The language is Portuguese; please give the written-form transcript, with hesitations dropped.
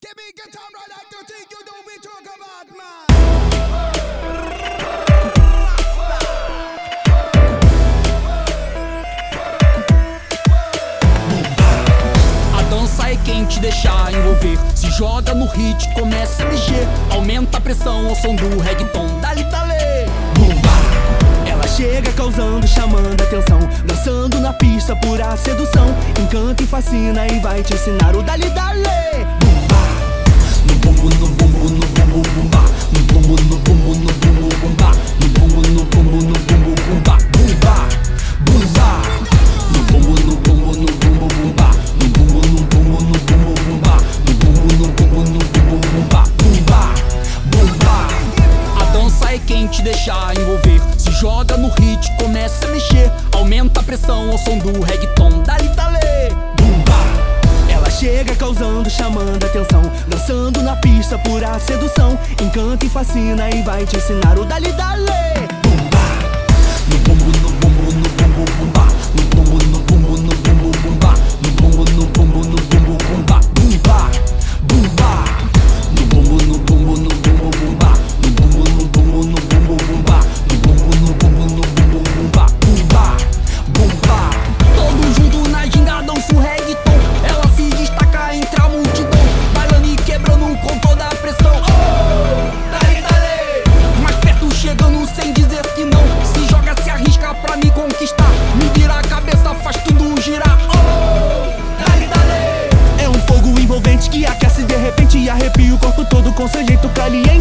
Give me guitar right like the thing you know we talk about, man. A dança é quem te deixa envolver. Se joga no hit, começa a mexer. Aumenta a pressão ao som do reggaeton. Dali, dali, bumba. Ela chega causando, chamando atenção, dançando na pista, pura sedução. Encanta e fascina e vai te ensinar o dali, dali, bumba. No bumbo, no bumbo, no bumbo, bumba. No bumbo, no bumbo, no bumbo, bumba. No bumbo, no bumbo, no bumbo, bumba. Bumba, bumba. No bumbo, no bumbo, no bumbo, bumba. No bumbo, no bumbo, no bumbo, bumba. No bumbo, no bumbo, no bumbo, bumba. Bumba, bumba. A dança é quem te deixa envolver. Se joga no hit, começa a mexer. Aumenta a pressão ao som do reggaeton. Dali, dali, bumba. Ela chega causando, chamando atenção, dançando na pista, pura sedução. Encanta e fascina e vai te ensinar o dali, dali, bumba. No bumbo, no bumbo, no bumbo, bumba. No bumbo, no bumbo, no bumbo, bumba. No bumbo, no bumbo, no bumbo, bumba. Bumba, bumba. No bumbo, no bumbo, no bumbo, bumba. No bumbo, no bumbo, no bumbo, bumba. No bumbo, no bumbo, no bumbo, bumba. Bumba, bumba. Todo junto na ginga dança o reggaeton. Ela se destaca entre a multidão, bailando e quebrando com toda a pressão. Oh, dale, dale. Mais perto chegando sem dizer que não. Se joga, se arrisca pra me conquistar. Me vira a cabeça, faz tudo girar. Oh, dale, dale. É um fogo envolvente que aquece de repente e arrepia o corpo todo com seu jeito caliente.